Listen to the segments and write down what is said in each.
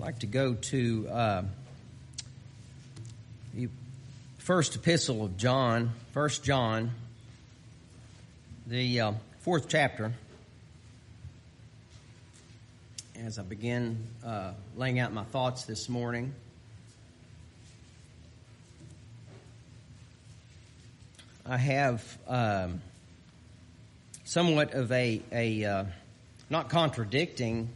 like to go to the first epistle of John, 1 John, the fourth chapter. As I begin laying out my thoughts this morning, I have somewhat of a not contradictory,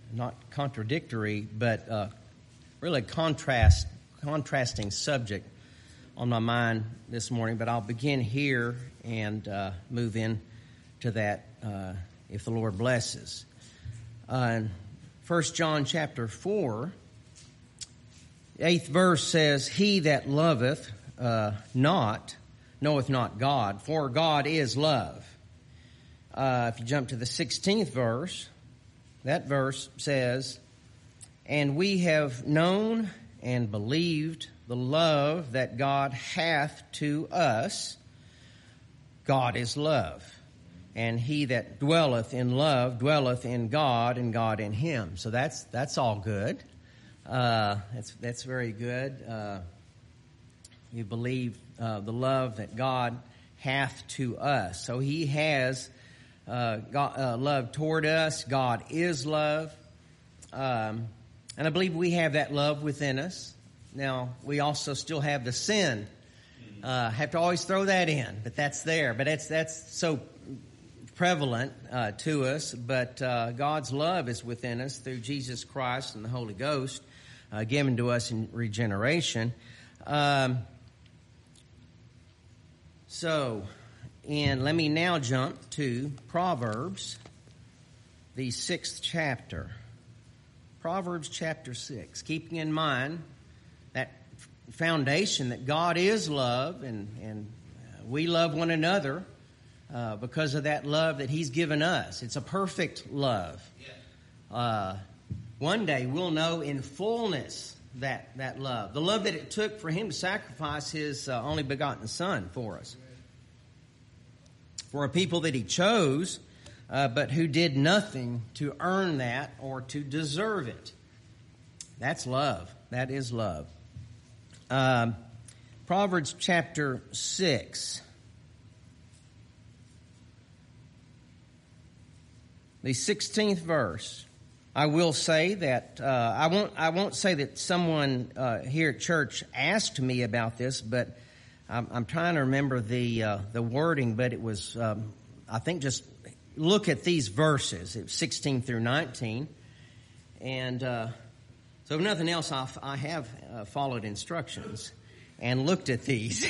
but really contrasting subject on my mind this morning. But I'll begin here and move in to that if the Lord blesses. 1 John chapter 4, the 8th verse says, "He that loveth not knoweth not God, for God is love." If you jump to the 16th verse, that verse says, "And we have known and believed the love that God hath to us. God is love. And he that dwelleth in love dwelleth in God, and God in him." So that's all good. That's very good. We believe the love that God hath to us. So he has love toward us. God is love. And I believe we have that love within us. Now, we also still have the sin. Have to always throw that in, but that's there. But that's so prevalent to us. But God's love is within us through Jesus Christ and the Holy Ghost given to us in regeneration. And let me now jump to Proverbs, the 6th chapter. Proverbs chapter 6. Keeping in mind that foundation that God is love, and we love one another because of that love that He's given us. It's a perfect love. One day we'll know in fullness that love. The love that it took for Him to sacrifice His only begotten Son for us. For a people that He chose, but who did nothing to earn that or to deserve it. That's love. That is love. Proverbs chapter 6. The 16th verse. I will say that I won't say that someone here at church asked me about this, but I'm trying to remember the wording, but it was I think just look at these verses. It was 16 through 19, and so if nothing else, I have followed instructions and looked at these.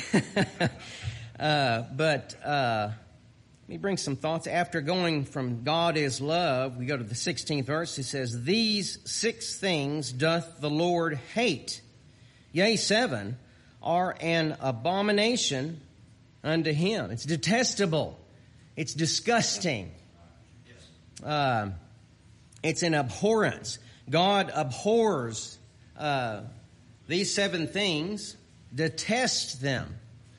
But let me bring some thoughts. After going from God is love, we go to the 16th verse. It says, "These 6 things doth the Lord hate. Yea, 7 are an abomination unto Him." It's detestable. It's disgusting. It's an abhorrence. God abhors these 7 things, detests them.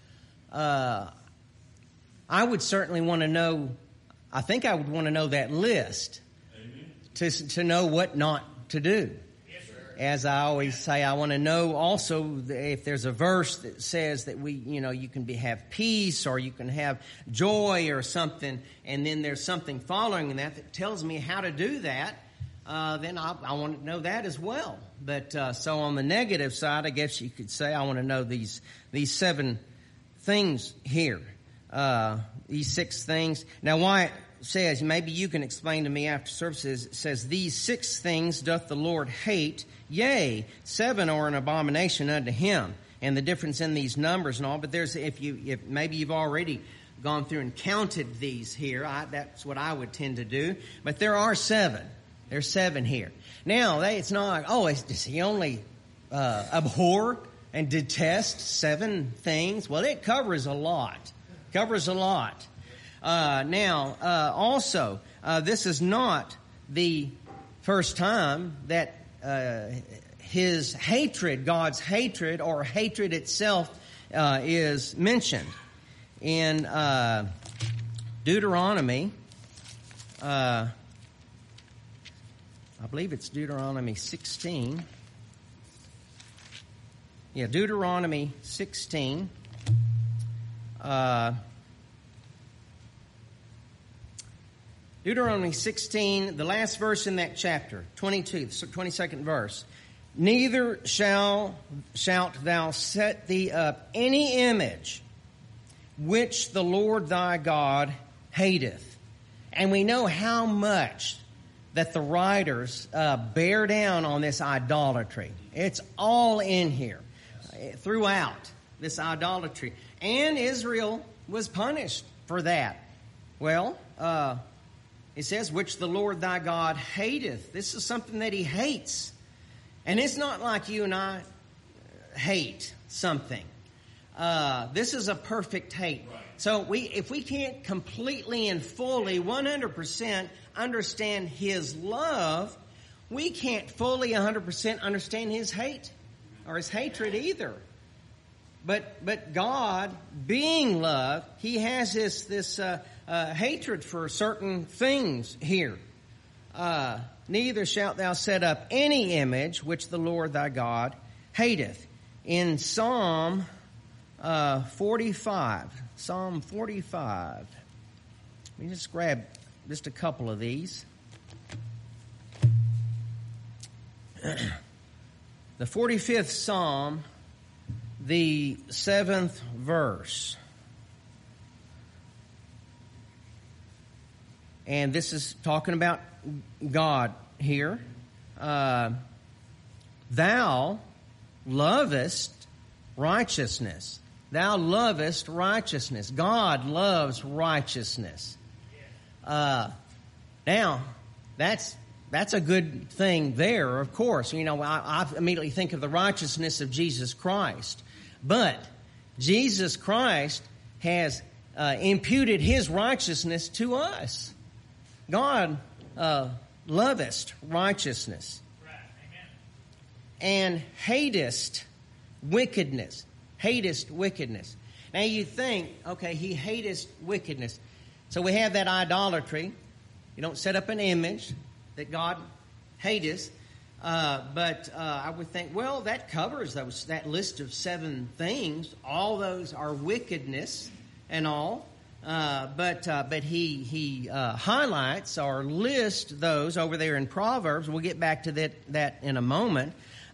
I would certainly want to know, I think I would want to know that list to know what not to do. As I always say, I want to know also if there's a verse that says that you can have peace or you can have joy or something, and then there's something following that tells me how to do that, then I want to know that as well. But so on the negative side, I guess you could say I want to know these 7 things here, these 6 things. Now, why it says, maybe you can explain to me after services, it says, "These 6 things doth the Lord hate, yea, 7 are an abomination unto Him," and the difference in these numbers and all. But there's, if maybe you've already gone through and counted these here, that's what I would tend to do. But there are 7. There's 7 here. Now, it's not like, does He only abhor and detest 7 things? Well, it covers a lot. Also, this is not the first time that His hatred, God's hatred, or hatred itself is mentioned. In Deuteronomy I believe it's Deuteronomy 16. Yeah, Deuteronomy 16. Deuteronomy 16, the last verse in that chapter, 22, 22nd verse. Neither shalt thou set thee up any image which the Lord thy God hateth. And we know how much that the writers bear down on this idolatry. It's all in here throughout this idolatry. And Israel was punished for that. Well, it says, which the Lord thy God hateth. This is something that he hates. And it's not like you and I hate something. This is a perfect hate. Right. So if we can't completely and fully, 100% understand his love, we can't fully 100% understand his hate or his hatred either. But God, being love, he has this hatred for certain things here. Neither shalt thou set up any image which the Lord thy God hateth. In Psalm 45. Psalm 45. Let me just grab just a couple of these. The 45th Psalm, the 7th verse. And this is talking about God here. Thou lovest righteousness. Thou lovest righteousness. God loves righteousness. Now, that's a good thing there, of course. You know, I immediately think of the righteousness of Jesus Christ. But Jesus Christ has imputed his righteousness to us. God lovest righteousness. And hatest wickedness. Hatest wickedness. Now you think, okay, he hatest wickedness. So we have that idolatry. You don't set up an image that God hateth. But I would think, well, that covers that list of 7 things. All those are wickedness and all. But he highlights or lists those over there in Proverbs. We'll get back to that in a moment.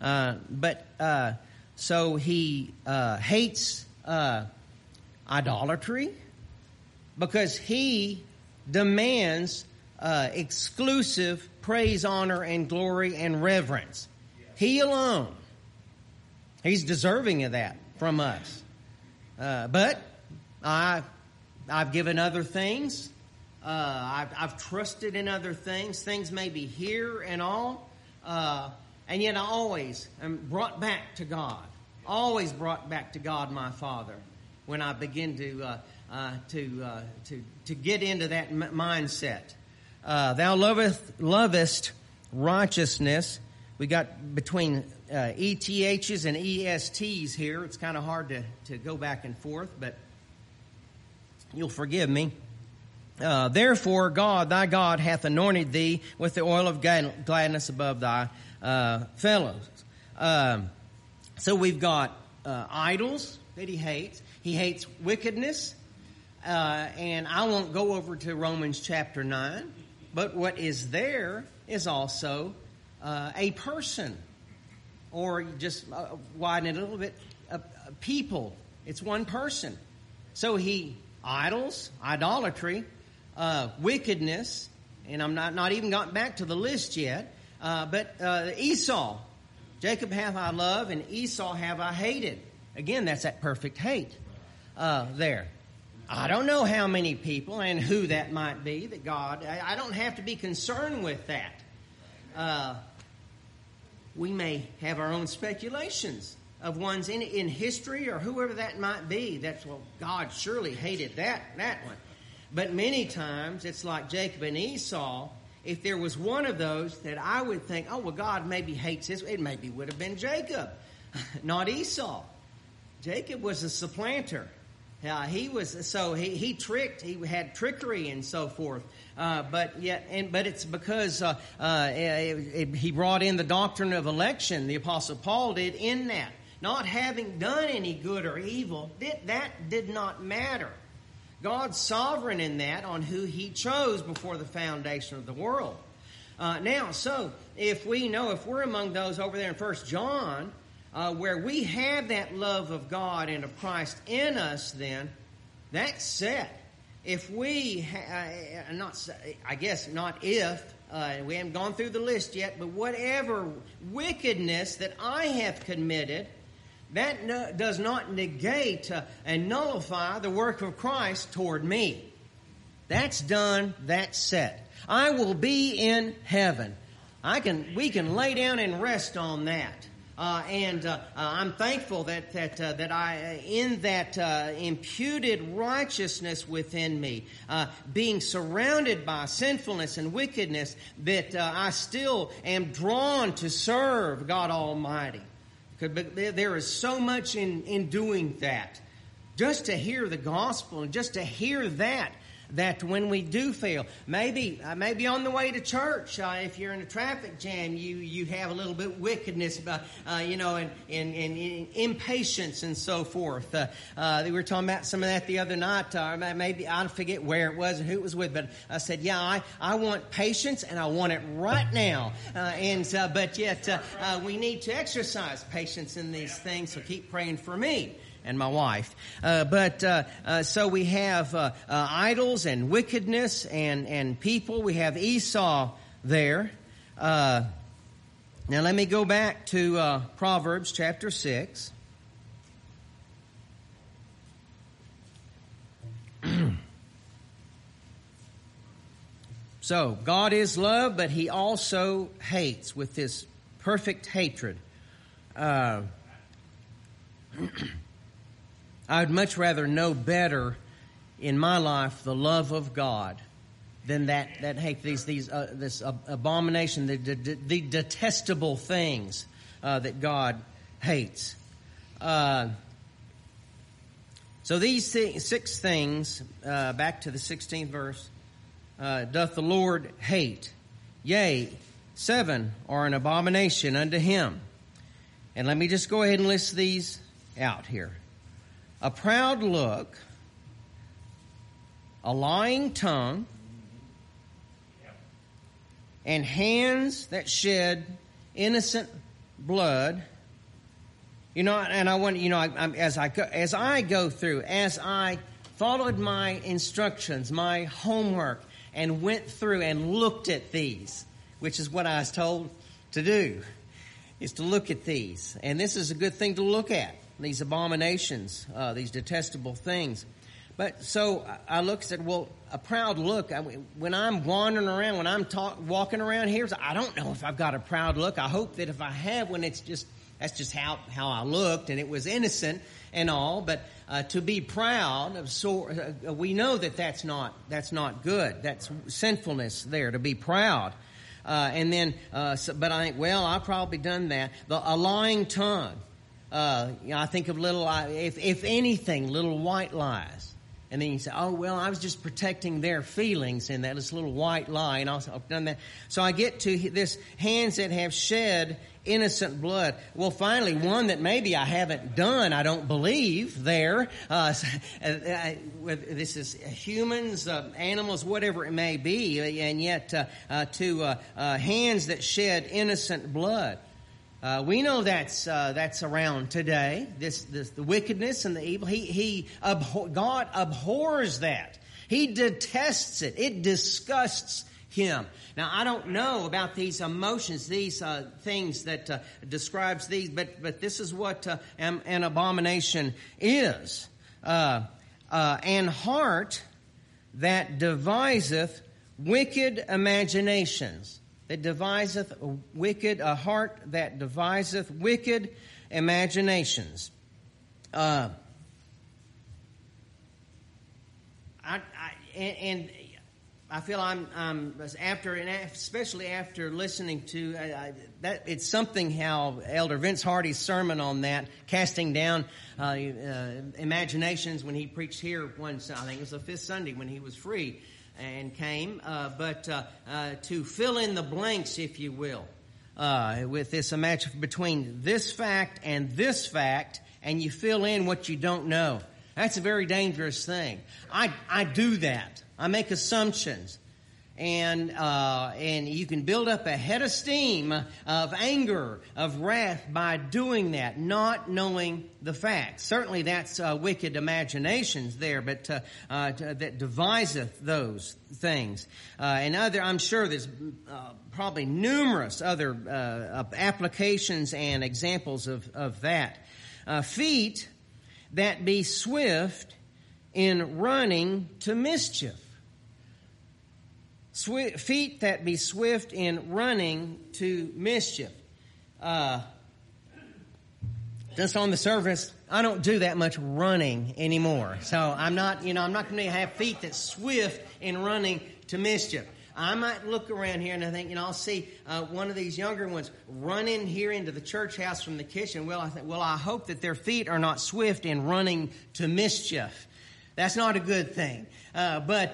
So he hates idolatry because he demands exclusive praise, honor, and glory and reverence. He alone. He's deserving of that from us. But I've given other things. I've trusted in other things. Things may be here and all. And yet I always am brought back to God. Always brought back to God, my Father, when I begin to get into that mindset. Thou lovest righteousness. We got between ETHs and ESTs here. It's kind of hard to go back and forth, but you'll forgive me. Therefore, God, thy God, hath anointed thee with the oil of gladness above thy fellows. So we've got idols that he hates. He hates wickedness. And I won't go over to Romans chapter 9. But what is there is also a person. Or just widen it a little bit, people. It's one person. So he idolatry, wickedness, and I'm not even gotten back to the list yet, but Esau. Jacob have I loved, and Esau have I hated. Again, that's that perfect hate there. I don't know how many people and who that might be that God... I don't have to be concerned with that. We may have our own speculations of ones in history or whoever that might be. That's, well, God surely hated that one. But many times it's like Jacob and Esau. If there was one of those that I would think, oh, well, God maybe hates this, it maybe would have been Jacob, not Esau. Jacob was a supplanter. He tricked. He had trickery and so forth. But it's because he brought in the doctrine of election. The Apostle Paul did in that, not having done any good or evil. That did not matter. God's sovereign in that on who He chose before the foundation of the world. So if we're among those over there in 1 John, where we have that love of God and of Christ in us, then that's set. If we, we haven't gone through the list yet, but whatever wickedness that I have committed, that does not negate and nullify the work of Christ toward me. That's done. That's set. I will be in heaven. We can lay down and rest on that. I'm thankful that I, in that imputed righteousness within me, being surrounded by sinfulness and wickedness, that I still am drawn to serve God Almighty. But there is so much in doing that. Just to hear the gospel and just to hear that when we do fail, maybe on the way to church, if you're in a traffic jam, you have a little bit of wickedness, and impatience and so forth. We were talking about some of that the other night. Maybe I forget where it was and who it was with, but I said, I want patience and I want it right now. But yet we need to exercise patience in these things. So keep praying for me and my wife. So we have idols and wickedness and people. We have Esau there. Now let me go back to Proverbs chapter 6. So, God is love, but He also hates with this perfect hatred. I would much rather know better in my life the love of God than that hate, this abomination, the detestable things that God hates. So these 6 things, back to the 16th verse, doth the Lord hate. Yea, 7 are an abomination unto Him. And let me just go ahead and list these out here. A proud look, a lying tongue, and hands that shed innocent blood. And I want, as I go through, as I followed my instructions, my homework, and went through and looked at these, which is what I was told to do, is to look at these. And this is a good thing to look at. These abominations, these detestable things. But so I looked and said, well, a proud look, when I'm wandering around, when I'm walking around here, I don't know if I've got a proud look. I hope that if I have one, that's just how I looked, and it was innocent and all. But to be proud, we know that's not good. That's sinfulness there, to be proud. But I think, I've probably done that. A lying tongue. I think of if anything, little white lies. And then you say, I was just protecting their feelings in that little white lie. And I've done that. So I get to this, hands that have shed innocent blood. Well, finally, one that maybe I haven't done, I don't believe there. This is humans, animals, whatever it may be. And yet, to hands that shed innocent blood. We know that's around today. The wickedness and the evil. God abhors that. He detests it. It disgusts Him. Now, I don't know about these emotions, these things that describes these, but this is what an abomination is. An heart that deviseth wicked imaginations. A heart that deviseth wicked imaginations. I feel I'm after, and especially after listening to that, it's something how Elder Vince Hardy's sermon on that, casting down imaginations, when he preached here once, I think it was the fifth Sunday when he was free and came, but to fill in the blanks, if you will, with this imagine between this fact, and you fill in what you don't know. That's a very dangerous thing. I do that. I make assumptions, and you can build up a head of steam of anger, of wrath by doing that, not knowing the facts. Certainly, that's wicked imaginations there, but that deviseth those things. And I'm sure there's probably numerous other applications and examples of that. Feet that be swift in running to mischief. Feet that be swift in running to mischief. Just on the surface, I don't do that much running anymore. So I'm not going to have feet that's swift in running to mischief. I might look around here and I think, I'll see one of these younger ones run in here into the church house from the kitchen. Well, I think, I hope that their feet are not swift in running to mischief. That's not a good thing. But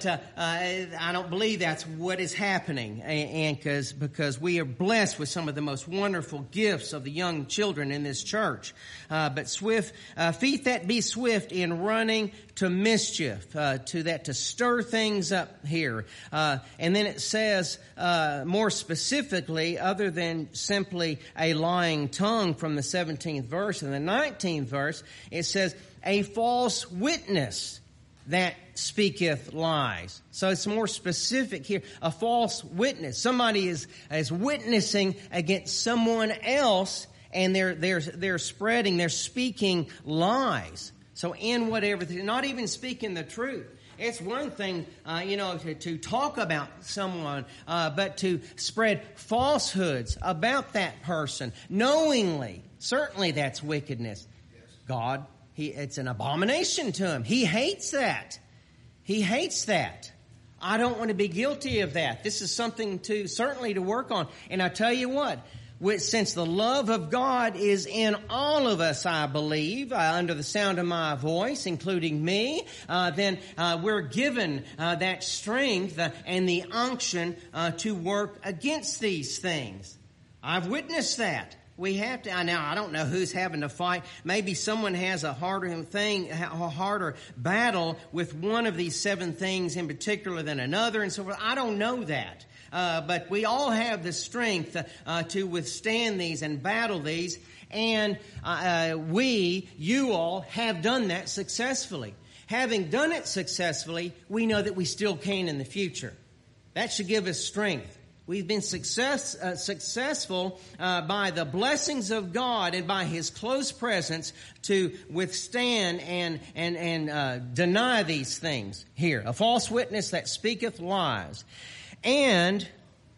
I don't believe that's what is happening. And because we are blessed with some of the most wonderful gifts of the young children in this church. But feet that be swift in running to mischief, to stir things up here. And then it says, more specifically, other than simply a lying tongue from the 17th verse and the 19th verse, it says, a false witness that speaketh lies. So it's more specific here. A false witness. Somebody is witnessing against someone else, and they're speaking lies. So in whatever, they're not even speaking the truth. It's one thing, to talk about someone, but to spread falsehoods about that person knowingly. Certainly that's wickedness. Yes. God, it's an abomination to him. He hates that. He hates that. I don't want to be guilty of that. This is something certainly to work on. And I tell you what, since the love of God is in all of us, I believe, under the sound of my voice, including me, then we're given that strength and the unction to work against these things. I've witnessed that. We have to. Now, I don't know who's having to fight. Maybe someone has a harder battle with one of these 7 things in particular than another, and so forth. I don't know that. But we all have the strength to withstand these and battle these, and you all have done that successfully. Having done it successfully, we know that we still can in the future. That should give us strength. We've been successful by the blessings of God and by His close presence to withstand and deny these things here. A false witness that speaketh lies. And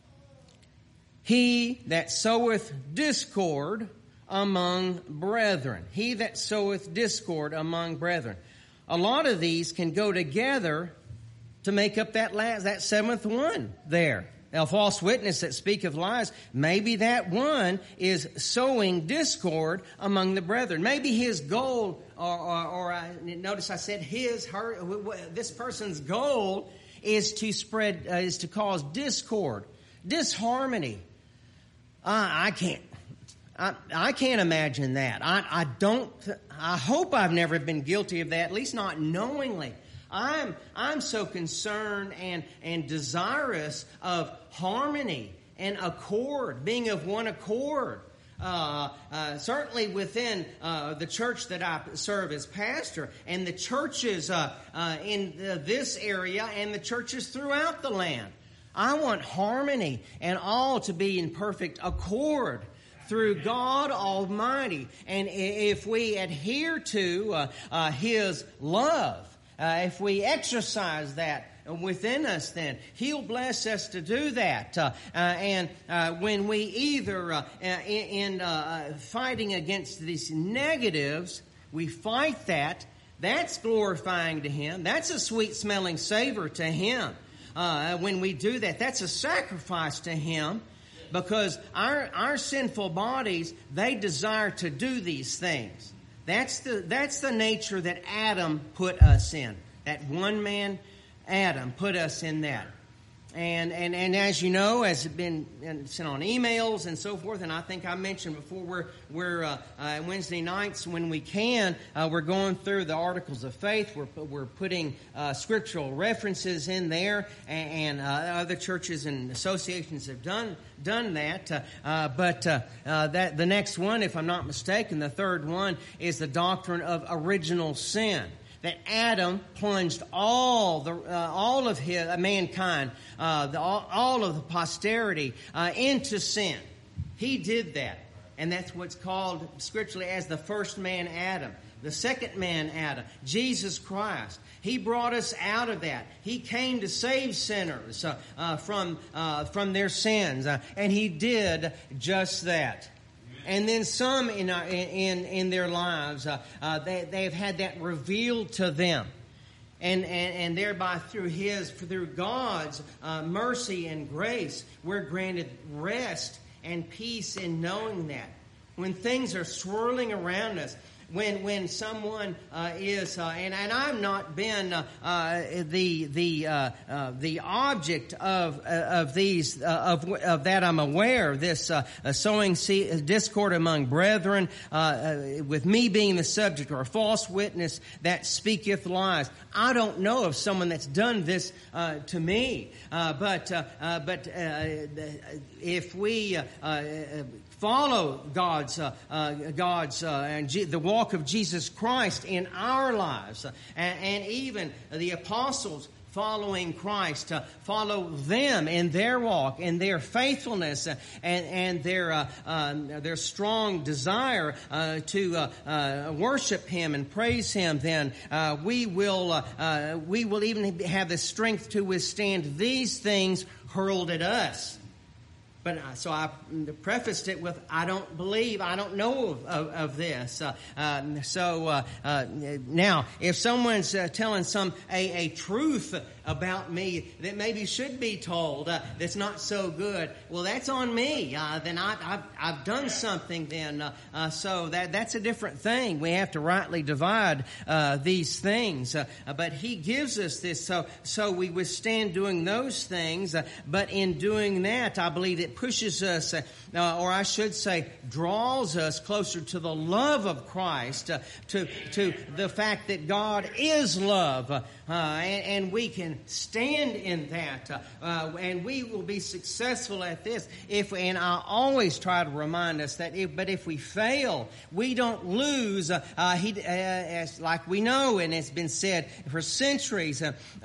he that soweth discord among brethren. He that soweth discord among brethren. A lot of these can go together to make up that 7th one there. Now, a false witness that speaketh lies, maybe that one is sowing discord among the brethren. Maybe his goal, notice I said this person's goal is to cause discord, disharmony. I can't imagine that. I hope I've never been guilty of that, at least not knowingly. I'm so concerned and desirous of harmony and accord, being of one accord. Certainly within the church that I serve as pastor, and the churches in this area, and the churches throughout the land. I want harmony and all to be in perfect accord through God Almighty. And if we adhere to His love, if we exercise that within us, then He'll bless us to do that. And when we either in fighting against these negatives, we fight that. That's glorifying to Him. That's a sweet-smelling savor to Him. when we do that. That's a sacrifice to Him, because our sinful bodies, they desire to do these things. That's the nature that Adam put us in. That one man, Adam, put us in that. And as you know, as it's been sent on emails and so forth, and I think I mentioned before, we're Wednesday nights when we can, we're going through the Articles of Faith. We're putting scriptural references in there, and other churches and associations have done that. But the next one, if I'm not mistaken, the third one is the doctrine of original sin. That Adam plunged all of his mankind, all of the posterity into sin. He did that, and that's what's called scripturally as the first man, Adam. The second man, Adam, Jesus Christ. He brought us out of that. He came to save sinners from their sins, and He did just that. And then some in their lives, they've had that revealed to them, and thereby through God's mercy and grace, we're granted rest and peace in knowing that when things are swirling around us. When someone is and I've not been the object of these of that I'm aware, this sowing discord among brethren, with me being the subject, or a false witness that speaketh lies. I don't know of someone that's done this to me, but if we follow God's and the walk of Jesus Christ in our lives, and even the apostles following Christ, follow them in their walk, in their faithfulness, and their strong desire to worship Him and praise Him. Then we will even have the strength to withstand these things hurled at us. But so I prefaced it with, I don't know of this. Now, if someone's telling a truth about me that maybe should be told, that's not so good, well, that's on me. Then I've done something. Then so that's a different thing. We have to rightly divide these things. But He gives us this, so we withstand doing those things. But in doing that, I believe it pushes us, or I should say, draws us closer to the love of Christ, to the fact that God is love, and we can stand in that, and we will be successful at this. And I always try to remind us that if we fail, we don't lose. As like we know, and it's been said for centuries,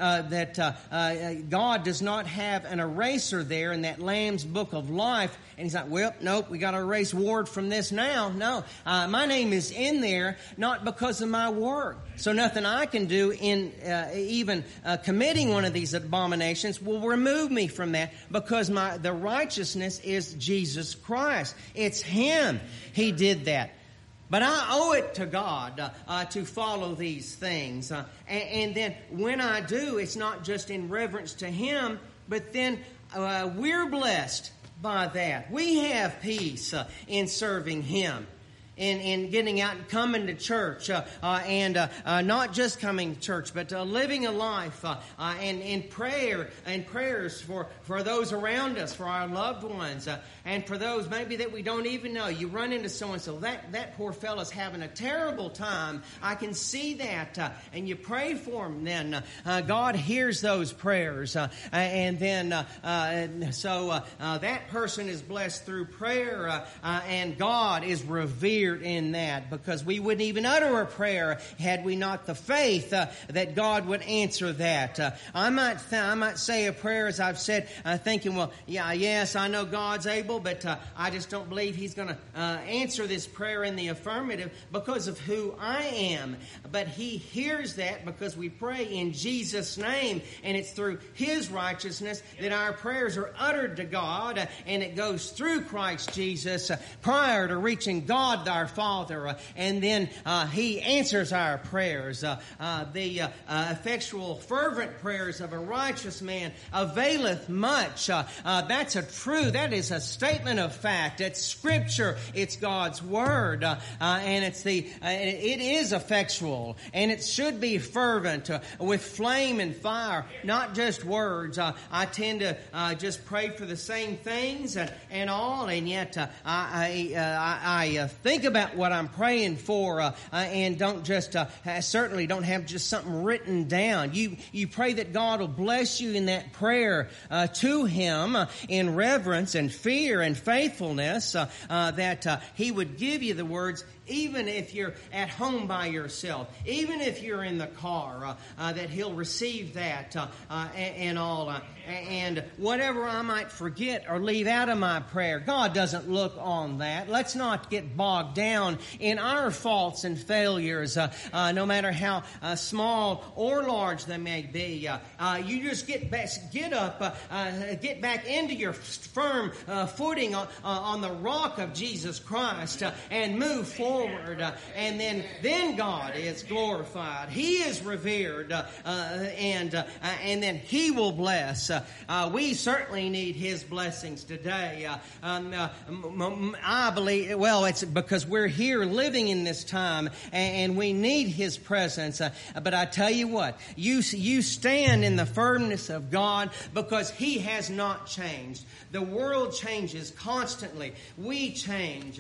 that God does not have an eraser there in that Lamb's Book of Life. And He's like, well, nope, we got to erase Ward from this now. No, my name is in there, not because of my work. So nothing I can do in even committing one of these abominations will remove me from that, because the righteousness is Jesus Christ. It's Him. He did that. But I owe it to God to follow these things. And then when I do, it's not just in reverence to Him, but then we're blessed by that. We have peace in serving Him, in getting out and coming to church, and not just coming to church, but living a life and in prayer and prayers for those around us, for our loved ones, and for those maybe that we don't even know. You run into someone, so that poor fellow's having a terrible time. I can see that, and you pray for him. Then God hears those prayers, and then so that person is blessed through prayer, and God is revered in that, because we wouldn't even utter a prayer had we not the faith that God would answer that. I might say a prayer, as I've said, thinking, well, yes, I know God's able, but I just don't believe He's going to answer this prayer in the affirmative because of who I am. But He hears that because we pray in Jesus' name, and it's through His righteousness that our prayers are uttered to God, and it goes through Christ Jesus prior to reaching God the our Father, and then He answers our prayers. The effectual, fervent prayers of a righteous man availeth much. That is a statement of fact. It's Scripture. It's God's Word, and it is effectual, and it should be fervent with flame and fire, not just words. I tend to just pray for the same things and all, and yet I think about what I'm praying for, and don't just certainly don't have just something written down. You pray that God will bless you in that prayer to Him in reverence and fear and faithfulness, that He would give you the words, even if you're at home by yourself, even if you're in the car, that He'll receive that and all. And whatever I might forget or leave out of my prayer, God doesn't look on that. Let's not get bogged down in our faults and failures, no matter how small or large they may be. You just get back into your firm footing on the rock of Jesus Christ, and move forward. And then God is glorified. He is revered, and then He will bless. We certainly need His blessings today. I believe, it's because we're here living in this time, and we need His presence. But I tell you what, you stand in the firmness of God because He has not changed. The world changes constantly. We change.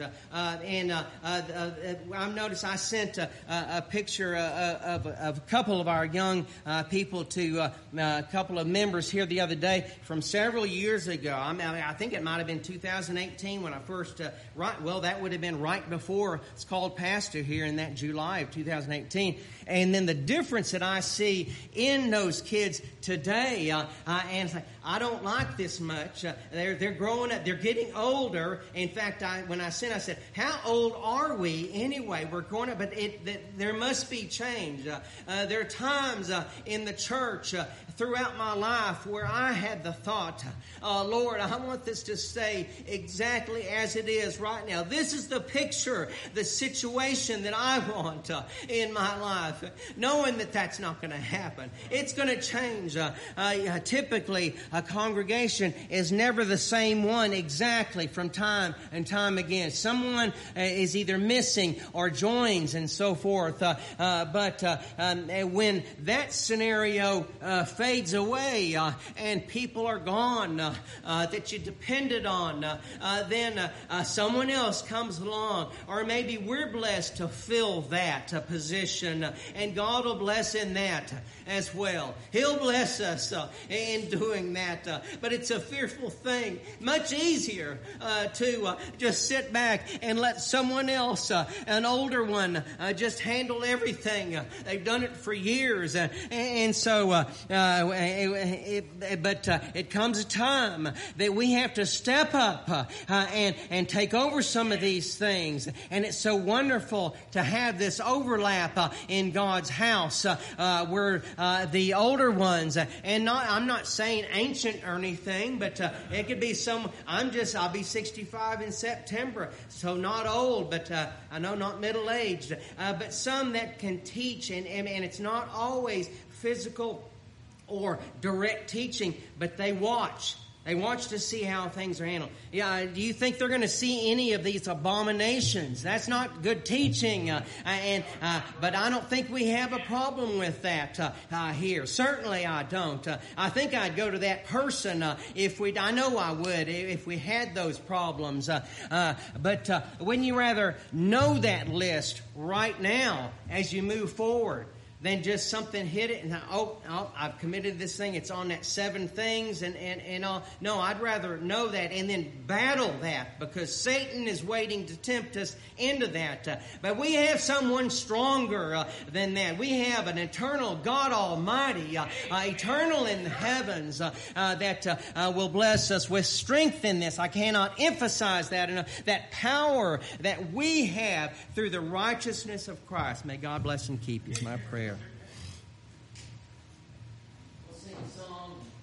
I've noticed I sent a picture of a couple of our young people to a couple of members here the other day from several years ago. I think it might have been 2018 when I first, that would have been right before it's called Pastor here in that July of 2018. And then the difference that I see in those kids today, and I don't like this much. They're growing up. They're getting older. In fact, when I said, how old are we anyway? We're growing up, but there must be change. There are times in the church throughout my life where I had the thought, Lord, I want this to stay exactly as it is right now. This is the picture, the situation that I want in my life, knowing that that's not going to happen. It's going to change. Typically, a congregation is never the same one exactly from time and time again. Someone is either missing or joins and so forth. But when that scenario fades away and people are gone that you depended on, then someone else comes along, or maybe we're blessed to fill that position, and God will bless in that as well. He'll bless us in doing that. But it's a fearful thing. Much easier to just sit back and let someone else, an older one, just handle everything. They've done it for years. And so, it comes a time that we have to step up and take over some of these things. And it's so wonderful to have this overlap in God's house where the older ones, and I'm not saying ancient or anything, but it could be I'll be 65 in September, so not old, but I know not middle-aged, but some that can teach, and it's not always physical or direct teaching, but they watch. They watch to see how things are handled. Yeah, do you think they're going to see any of these abominations? That's not good teaching. But I don't think we have a problem with that here. Certainly I don't. I think I'd go to that person I know I would if we had those problems. But wouldn't you rather know that list right now as you move forward? Then just something hit it and I've committed this thing. It's on that 7 things and all. No, I'd rather know that and then battle that, because Satan is waiting to tempt us into that. But we have someone stronger than that. We have an eternal God Almighty, eternal in the heavens, that will bless us with strength in this. I cannot emphasize that enough. That power that we have through the righteousness of Christ. May God bless and keep you. My prayer. We'll sing a song.